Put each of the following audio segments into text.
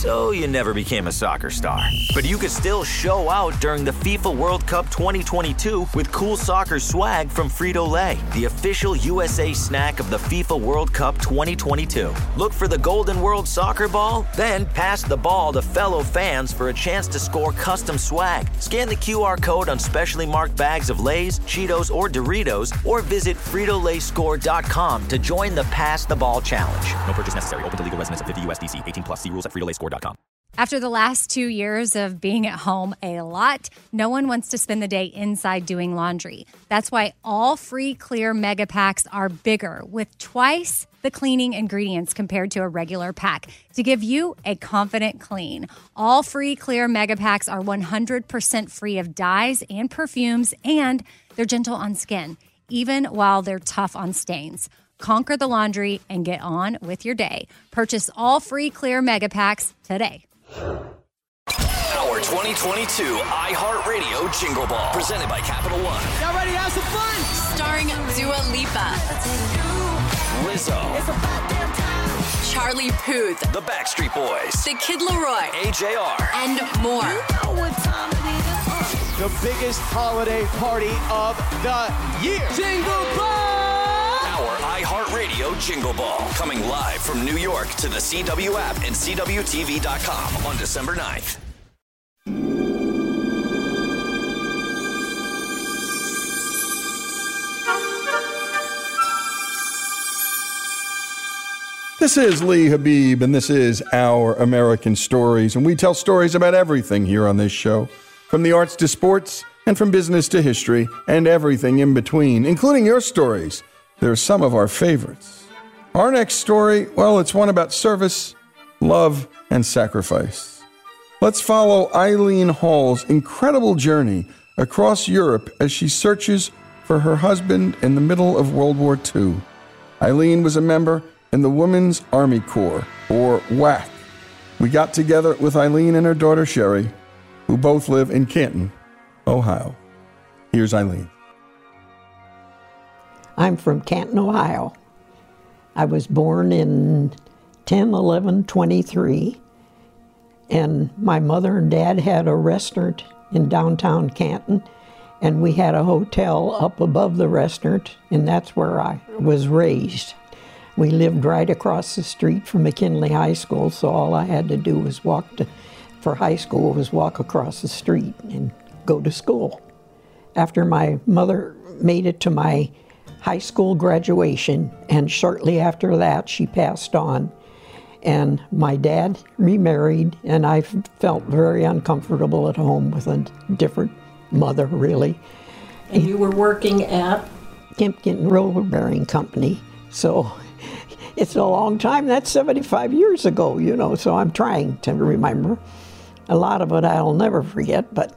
so you never became a soccer star. But you could still show out during the FIFA World Cup 2022 with cool soccer swag from Frito-Lay, the official USA snack of the FIFA World Cup 2022. Look for the Golden World Soccer Ball, then pass the ball to fellow fans for a chance to score custom swag. Scan the QR code on specially marked bags of Lay's, Cheetos, or Doritos, or visit FritoLayScore.com to join the Pass the Ball Challenge. No purchase necessary. Open to legal residents of 50 USDC. 18 plus. See rules at FritoLayScore.com. After the last 2 years of being at home a lot, no one wants to spend the day inside doing laundry. That's why all free clear mega packs are bigger, with twice the cleaning ingredients compared to a regular pack to give you a confident clean. All free clear mega packs are 100% free of dyes and perfumes, and they're gentle on skin, even while they're tough on stains. Conquer the laundry and get on with your day. Purchase all free clear mega packs today. Our 2022 iHeartRadio Jingle Ball, presented by Capital One. Y'all ready to have some fun? Starring Dua Lipa, Lizzo, Charlie Puth, The Backstreet Boys, The Kid Laroi, AJR, and more. The biggest holiday party of the year. Jingle Ball! Our iHeartRadio Jingle Ball, coming live from New York to the CW app and CWTV.com on December 9th. This is Lee Habib, and this is Our American Stories, and we tell stories about everything here on this show, from the arts to sports, and from business to history, and everything in between, including your stories. They're some of our favorites. Our next story, well, it's one about service, love, and sacrifice. Let's follow Eileen Hall's incredible journey across Europe as she searches for her husband in the middle of World War II. Eileen was a member in the Women's Army Corps, or WAC. We got together with Eileen and her daughter Sherry, who both live in Canton, Ohio. Here's Eileen. I'm from Canton, Ohio. I was born in 10/11/23, and my mother and dad had a restaurant in downtown Canton, and we had a hotel up above the restaurant, and that's where I was raised. We lived right across the street from McKinley High School, so all I had to do was walk across the street and go to school. After my mother made it to my high school graduation, and shortly after that she passed on, and my dad remarried, and I felt very uncomfortable at home with a different mother, really. And you were working at? Kempkin Roller Bearing Company. So it's a long time. That's 75 years ago, so I'm trying to remember. A lot of it I'll never forget, but,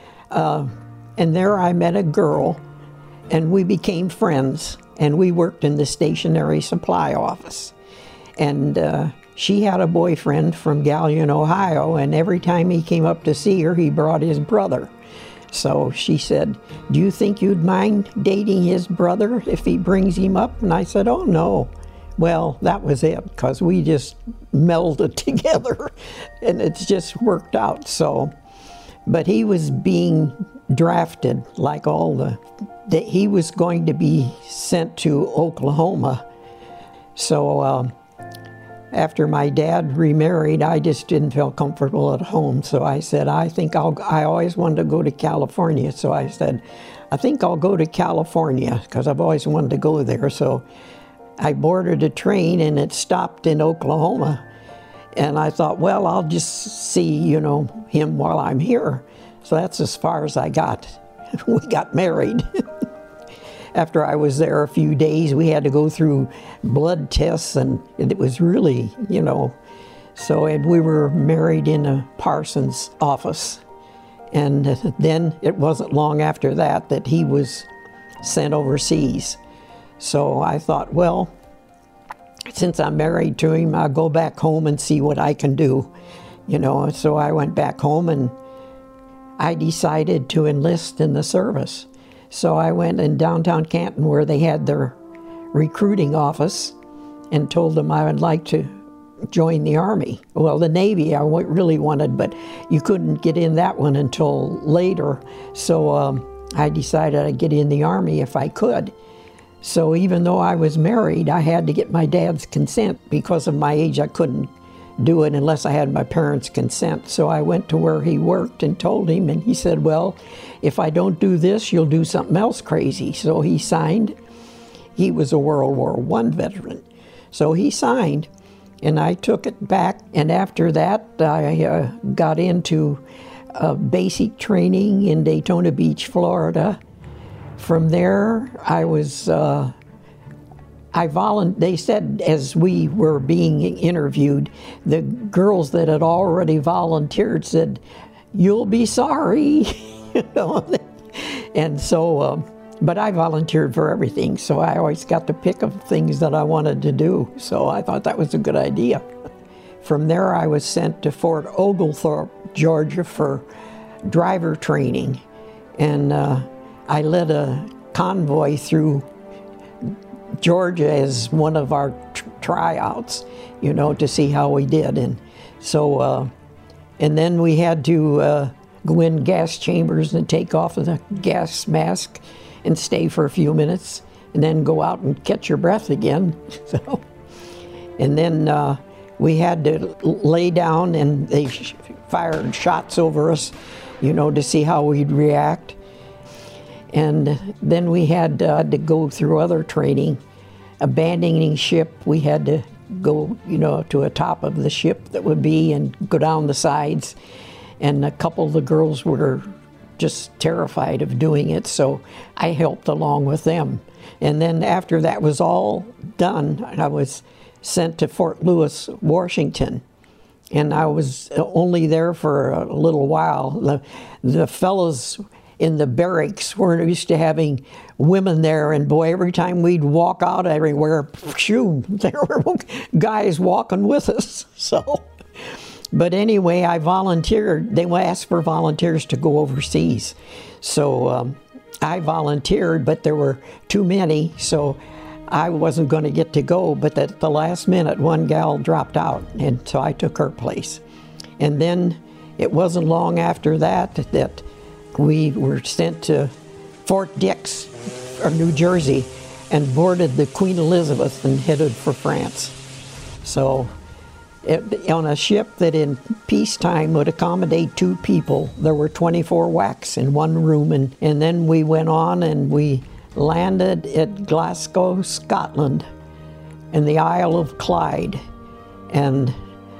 and there I met a girl, and we became friends, and we worked in the stationery supply office. And she had a boyfriend from Galion, Ohio, and every time he came up to see her, he brought his brother. So she said, "Do you think you'd mind dating his brother if he brings him up?" And I said, "Oh, no." Well, that was it, because we just melded together, and it's just worked out. So, but he was being drafted, like he was going to be sent to Oklahoma. So after my dad remarried, I just didn't feel comfortable at home. So I said, I always wanted to go to California. So I said, I think I'll go to California, because I've always wanted to go there. So I boarded a train, and it stopped in Oklahoma. And I thought, well, I'll just see, him while I'm here. So that's as far as I got. We got married. After I was there a few days, we had to go through blood tests, and it was really, So, and we were married in a parson's office. And then it wasn't long after that he was sent overseas. So I thought, well, since I'm married to him, I'll go back home and see what I can do, So I went back home, and I decided to enlist in the service. So I went in downtown Canton, where they had their recruiting office, and told them I would like to join the Army. Well, the Navy I really wanted, but you couldn't get in that one until later. So I decided I'd get in the Army if I could. So even though I was married, I had to get my dad's consent. Because of my age, I couldn't do it unless I had my parents' consent. So I went to where he worked and told him, and he said, well, if I don't do this, you'll do something else crazy. So he signed. He was a World War I veteran. So he signed, and I took it back. And after that, I got into basic training in Daytona Beach, Florida. From there, I was, they said as we were being interviewed, the girls that had already volunteered said, you'll be sorry, you know. And so, but I volunteered for everything, so I always got to pick of things that I wanted to do. So I thought that was a good idea. From there, I was sent to Fort Oglethorpe, Georgia for driver training. And I led a convoy through Georgia as one of our tryouts, you know, to see how we did. And so, and then we had to go in gas chambers and take off the gas mask and stay for a few minutes and then go out and catch your breath again. So, and then we had to lay down, and they fired shots over us, you know, to see how we'd react. And then we had to go through other training. Abandoning ship, we had to go, you know, to a top of the ship that would be and go down the sides. And a couple of the girls were just terrified of doing it, so I helped along with them. And then after that was all done, I was sent to Fort Lewis, Washington. And I was only there for a little while. The fellows in the barracks weren't used to having women there, and boy, every time we'd walk out everywhere, shoo, there were guys walking with us. So, but anyway, I volunteered. They asked for volunteers to go overseas. So I volunteered, but there were too many, so I wasn't going to get to go. But at the last minute, one gal dropped out, and so I took her place. And then it wasn't long after that that we were sent to Fort Dix, New Jersey, and boarded the Queen Elizabeth and headed for France. So on a ship that in peacetime would accommodate 2 people, there were 24 whacks in one room. And then we went on and we landed at Glasgow, Scotland, in the Isle of Clyde. And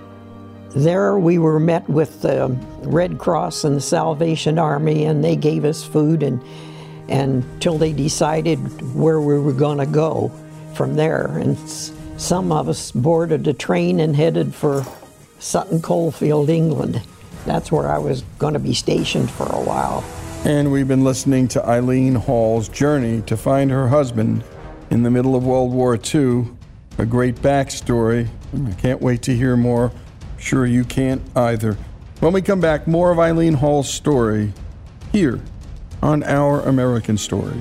there we were met with the Red Cross and the Salvation Army, and they gave us food and until they decided where we were going to go from there. And some of us boarded a train and headed for Sutton Coldfield, England. That's where I was going to be stationed for a while. And we've been listening to Eileen Hall's journey to find her husband in the middle of World War II. A great backstory. I can't wait to hear more. Sure you can't either. When we come back, more of Eileen Hall's story here on Our American Stories.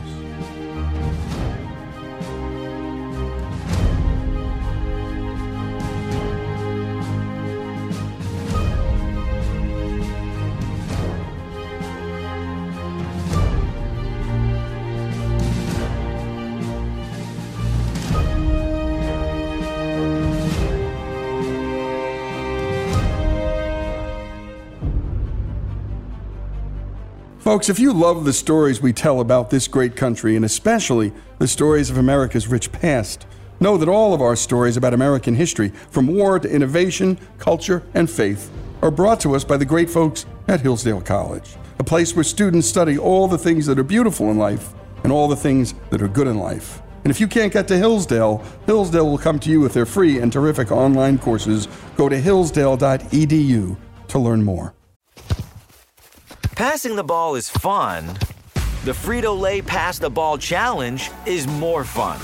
Folks, if you love the stories we tell about this great country, and especially the stories of America's rich past, know that all of our stories about American history, from war to innovation, culture, and faith, are brought to us by the great folks at Hillsdale College, a place where students study all the things that are beautiful in life and all the things that are good in life. And if you can't get to Hillsdale, Hillsdale will come to you with their free and terrific online courses. Go to hillsdale.edu to learn more. Passing the ball is fun. The Frito-Lay Pass the Ball Challenge is more fun.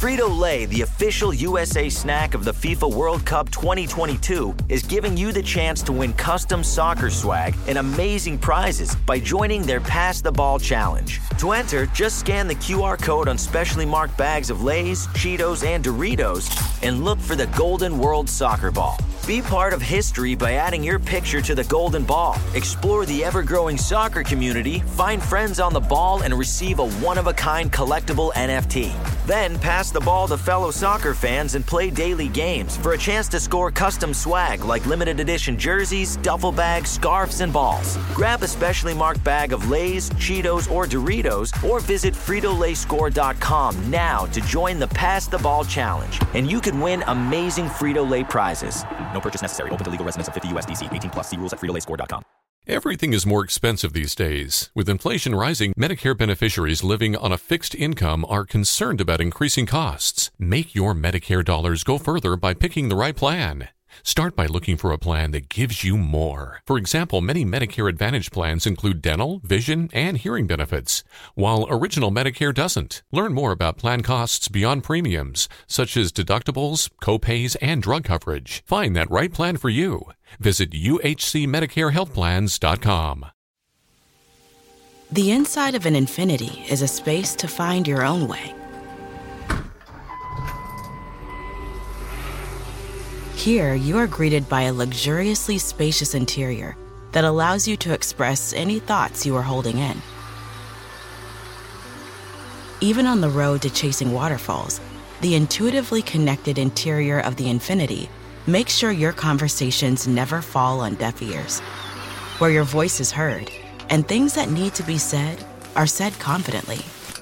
Frito-Lay, the official USA snack of the FIFA World Cup 2022, is giving you the chance to win custom soccer swag and amazing prizes by joining their Pass the Ball challenge. To enter, just scan the QR code on specially marked bags of Lay's, Cheetos, and Doritos and look for the Golden World Soccer Ball. Be part of history by adding your picture to the Golden Ball. Explore the ever-growing soccer community, find friends on the ball, and receive a one-of-a-kind collectible NFT. Then pass the ball to fellow soccer fans and play daily games for a chance to score custom swag like limited edition jerseys, duffel bags, scarves, and balls. Grab a specially marked bag of Lay's, Cheetos, or Doritos, or visit FritoLayScore.com now to join the Pass the Ball Challenge, and you can win amazing Frito-Lay prizes. No purchase necessary. Open to legal residents of 50 USDC. 18 plus. See rules at FritoLayScore.com. Everything is more expensive these days. With inflation rising, Medicare beneficiaries living on a fixed income are concerned about increasing costs. Make your Medicare dollars go further by picking the right plan. Start by looking for a plan that gives you more. For example, many Medicare Advantage plans include dental, vision, and hearing benefits, while Original Medicare doesn't. Learn more about plan costs beyond premiums, such as deductibles, copays, and drug coverage. Find that right plan for you. Visit uhcmedicarehealthplans.com. The inside of an Infiniti is a space to find your own way. Here, you are greeted by a luxuriously spacious interior that allows you to express any thoughts you are holding in. Even on the road to chasing waterfalls, the intuitively connected interior of the Infiniti makes sure your conversations never fall on deaf ears, where your voice is heard and things that need to be said are said confidently.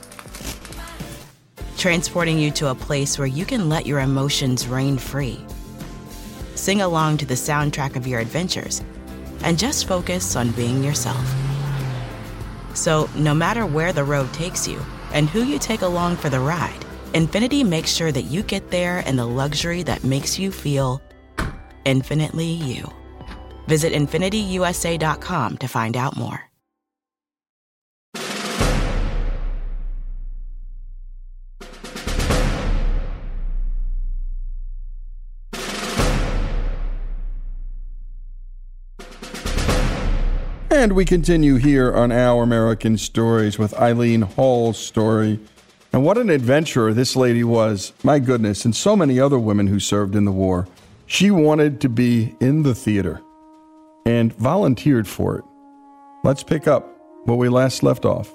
Transporting you to a place where you can let your emotions reign free. Sing along to the soundtrack of your adventures, and just focus on being yourself. So, no matter where the road takes you and who you take along for the ride, Infiniti makes sure that you get there in the luxury that makes you feel infinitely you. Visit InfinityUSA.com to find out more. And we continue here on Our American Stories with Eileen Hall's story. And what an adventurer this lady was. My goodness, and so many other women who served in the war. She wanted to be in the theater and volunteered for it. Let's pick up where we last left off.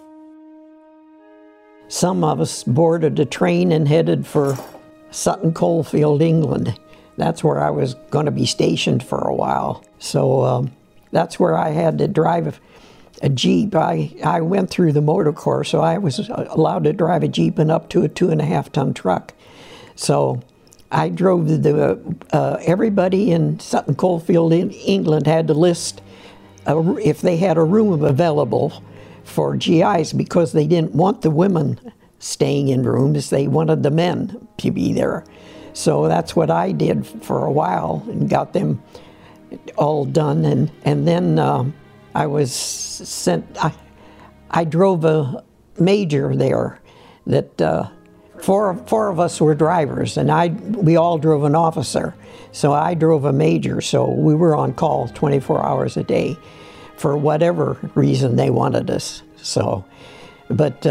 Some of us boarded a train and headed for Sutton Coldfield, England. That's where I was going to be stationed for a while. So that's where I had to drive a Jeep. I went through the motor corps, so I was allowed to drive a Jeep and up to a 2.5-ton truck. So I drove everybody in Sutton Coldfield, in England, had to list if they had a room available for GIs, because they didn't want the women staying in rooms. They wanted the men to be there. So that's what I did for a while and got them all done, and then I was sent. I drove a major there. That four of us were drivers, and we all drove an officer. So I drove a major. So we were on call 24 hours a day, for whatever reason they wanted us. So, but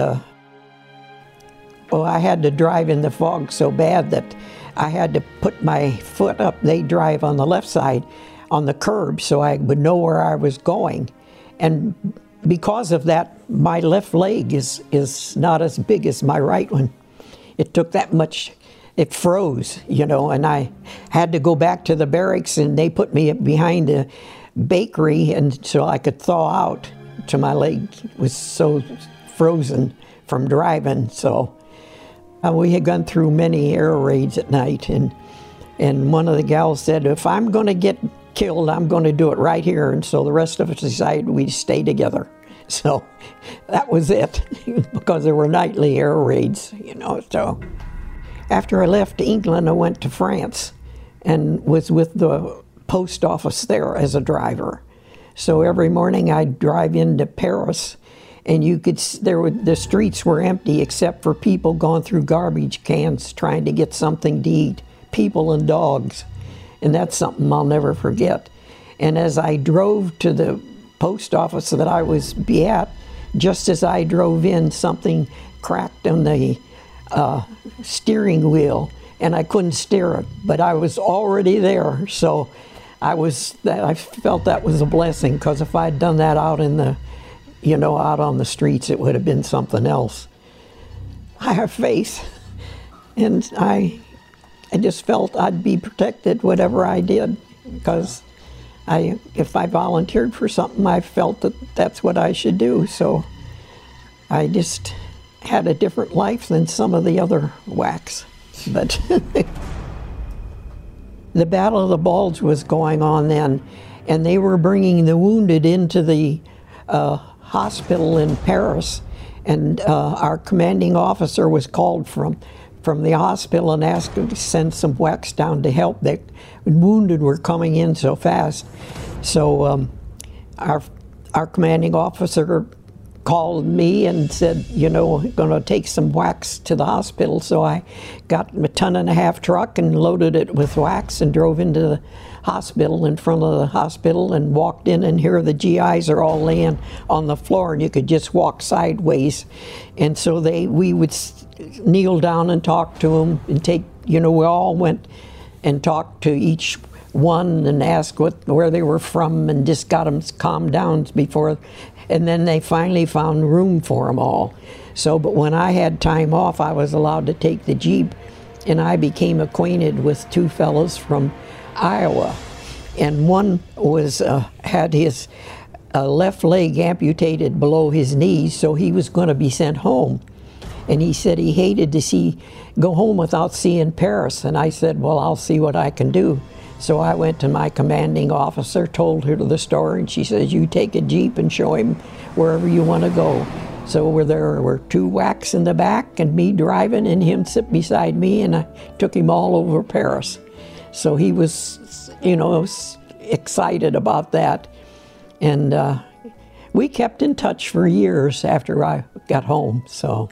I had to drive in the fog so bad that I had to put my foot up. They drive on the left side, on the curb, so I would know where I was going. And because of that, my left leg is not as big as my right one. It took that much, it froze, and I had to go back to the barracks, and they put me behind a bakery, and so I could thaw out till my leg was so frozen from driving. So we had gone through many air raids at night, and one of the gals said, if I'm going to get killed, I'm going to do it right here. And so the rest of us decided we'd stay together. So that was it, because there were nightly air raids, So after I left England, I went to France and was with the post office there as a driver. So every morning I'd drive into Paris and the streets were empty except for people going through garbage cans trying to get something to eat, people and dogs. And that's something I'll never forget. And as I drove to the post office that I was at, just as I drove in, something cracked on the steering wheel, and I couldn't steer it, but I was already there. So I felt that was a blessing, because if I'd done that out on the streets, it would have been something else. I have faith, and I just felt I'd be protected whatever I did, because if I volunteered for something, I felt that that's what I should do. So I just had a different life than some of the other whacks. But the Battle of the Bulge was going on then, and they were bringing the wounded into the hospital in Paris, and our commanding officer was called from the hospital and asked him to send some whacks down to help. The wounded were coming in so fast. So our commanding officer called me and said, going to take some whacks to the hospital. So I got a 1.5-ton truck and loaded it with whacks and drove into the hospital, in front of the hospital, and walked in, and here the GIs are all laying on the floor, and you could just walk sideways. And so we would kneel down and talk to them, and we all went and talked to each one and asked where they were from, and just got them calmed down before. And then they finally found room for them all. So, but when I had time off, I was allowed to take the Jeep, and I became acquainted with 2 fellows from Iowa. And one had his left leg amputated below his knees, so he was going to be sent home. And he said he hated to go home without seeing Paris. And I said, well, I'll see what I can do. So I went to my commanding officer, told her the story, and she says, you take a Jeep and show him wherever you want to go. So there were 2 whacks in the back and me driving, and him sit beside me, and I took him all over Paris. So he was, excited about that. And we kept in touch for years after I got home.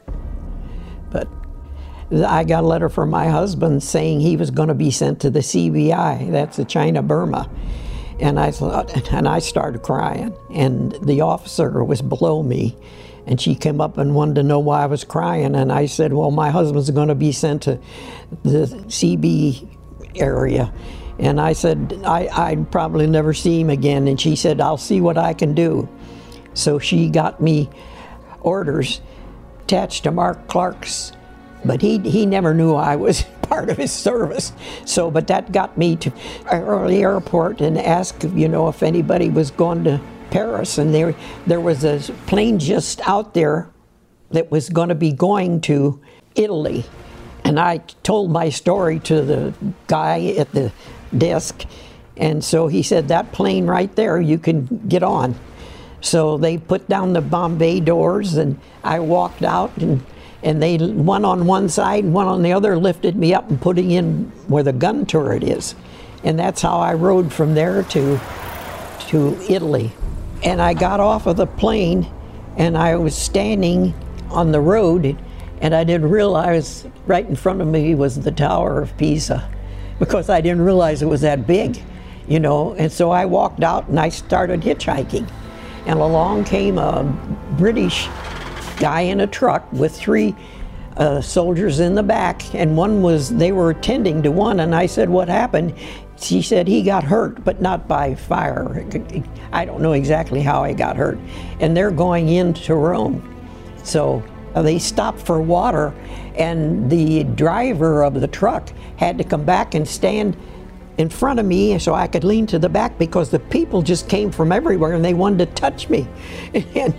But I got a letter from my husband saying he was going to be sent to the CBI, that's the China-Burma. And I started crying. And the officer was below me, and she came up and wanted to know why I was crying. And I said, well, my husband's going to be sent to the CB area. And I said, I'd probably never see him again. And she said, I'll see what I can do. So she got me orders attached to Mark Clark's, but he never knew I was part of his service. So, but that got me to the airport and asked, if anybody was going to Paris. And there was a plane just out there that was going to be going to Italy. And I told my story to the guy at the desk. And so he said, that plane right there, you can get on. So they put down the Bombay doors, and I walked out, and they, one on one side and one on the other, lifted me up and putting in where the gun turret is. And that's how I rode from there to Italy. And I got off of the plane, and I was standing on the road, and I didn't realize right in front of me was the Tower of Pisa, because I didn't realize it was that big, And so I walked out and I started hitchhiking. And along came a British guy in a truck with 3 soldiers in the back, and they were attending to one, and I said, what happened? She said he got hurt, but not by fire. I don't know exactly how he got hurt. And they're going into Rome. So they stopped for water, and the driver of the truck had to come back and stand in front of me so I could lean to the back, because the people just came from everywhere and they wanted to touch me. And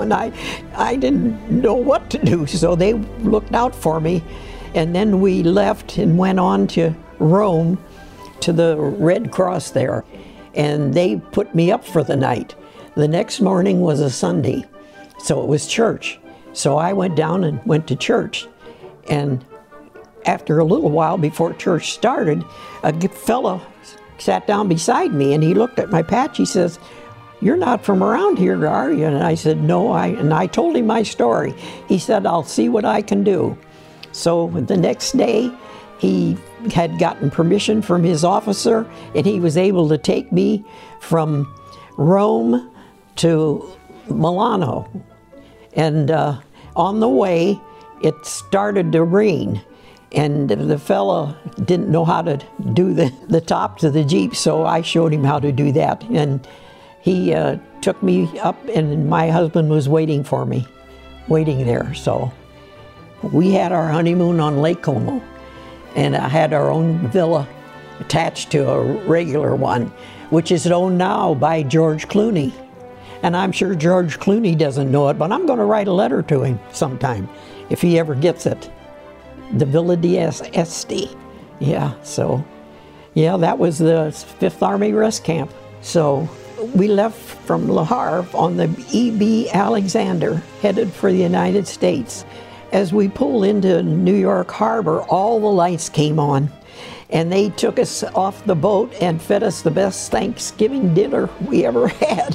I didn't know what to do, so they looked out for me. And then we left and went on to Rome, to the Red Cross there, and they put me up for the night. The next morning was a Sunday, so it was church. So I went down and went to church, and after a little while before church started, a fellow sat down beside me, and he looked at my patch. He says, "You're not from around here, are you?" And I said, "No." And I told him my story. He said, "I'll see what I can do." So the next day, he had gotten permission from his officer, and he was able to take me from Rome to Milano. And on the way, it started to rain. And the fella didn't know how to do the top to the Jeep, so I showed him how to do that. And he took me up, and my husband was waiting for me, waiting there. So we had our honeymoon on Lake Como, and I had our own villa attached to a regular one, which is owned now by George Clooney. And I'm sure George Clooney doesn't know it, but I'm going to write a letter to him sometime, if he ever gets it. The Villa d'Este. Yeah, so, yeah, that was the 5th Army Rest Camp. So we left from Le Havre on the E.B. Alexander, headed for the United States. As we pulled into New York Harbor, all the lights came on, and they took us off the boat and fed us the best Thanksgiving dinner we ever had.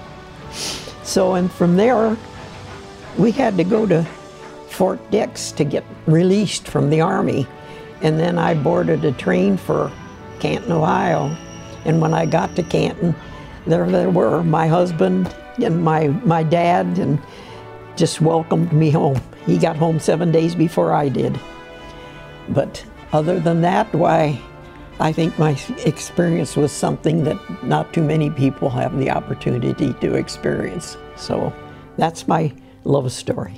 So, and from there, we had to go to Fort Dix to get released from the Army. And then I boarded a train for Canton, Ohio. And when I got to Canton, there they were, my husband and my dad, and just welcomed me home. He got home 7 days before I did. But other than that, why, I think my experience was something that not too many people have the opportunity to experience. So that's my love story.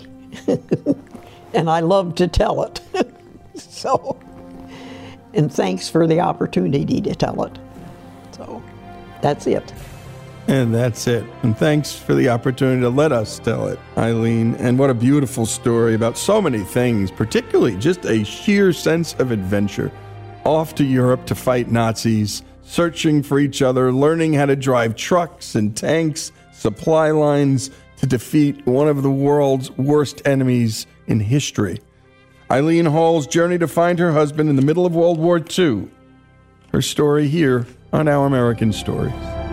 And I love to tell it. So, and thanks for the opportunity to tell it. So that's it. And that's it. And thanks for the opportunity to let us tell it, Eileen. And what a beautiful story about so many things, particularly just a sheer sense of adventure. Off to Europe to fight Nazis, searching for each other, learning how to drive trucks and tanks, supply lines to defeat one of the world's worst enemies in history. Eileen Hall's journey to find her husband in the middle of World War II. Her story here on Our American Stories.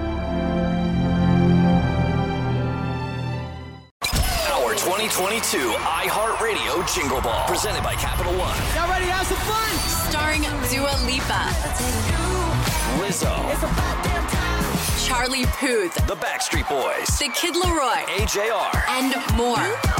Our 2022 iHeartRadio Jingle Ball, presented by Capital One. Y'all ready to have some fun? Starring Dua Lipa, Lizzo, Charlie Puth, The Backstreet Boys, The Kid Laroi, AJR, and more.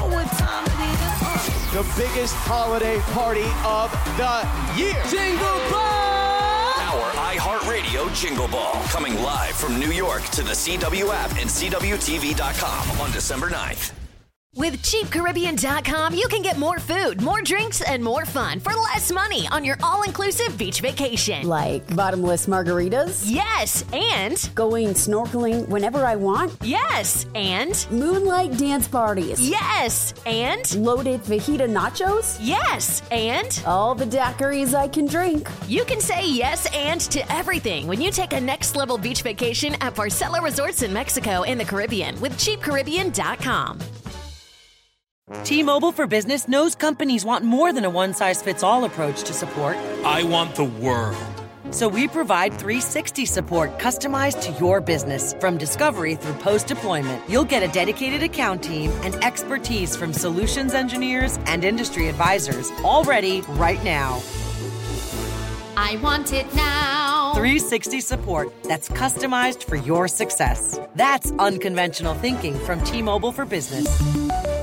The biggest holiday party of the year. Jingle Ball! Our iHeartRadio Jingle Ball, coming live from New York to the CW app and CWTV.com on December 9th. With CheapCaribbean.com, you can get more food, more drinks, and more fun for less money on your all-inclusive beach vacation. Like bottomless margaritas? Yes, and going snorkeling whenever I want? Yes, and moonlight dance parties? Yes, and loaded fajita nachos? Yes, and all the daiquiris I can drink. You can say yes and to everything when you take a next-level beach vacation at Barcelo Resorts in Mexico and the Caribbean with CheapCaribbean.com. T-Mobile for Business knows companies want more than a one-size-fits-all approach to support. I want the world. So we provide 360 support customized to your business. From discovery through post-deployment, you'll get a dedicated account team and expertise from solutions engineers and industry advisors, all ready right now. I want it now. 360 support that's customized for your success. That's unconventional thinking from T-Mobile for Business.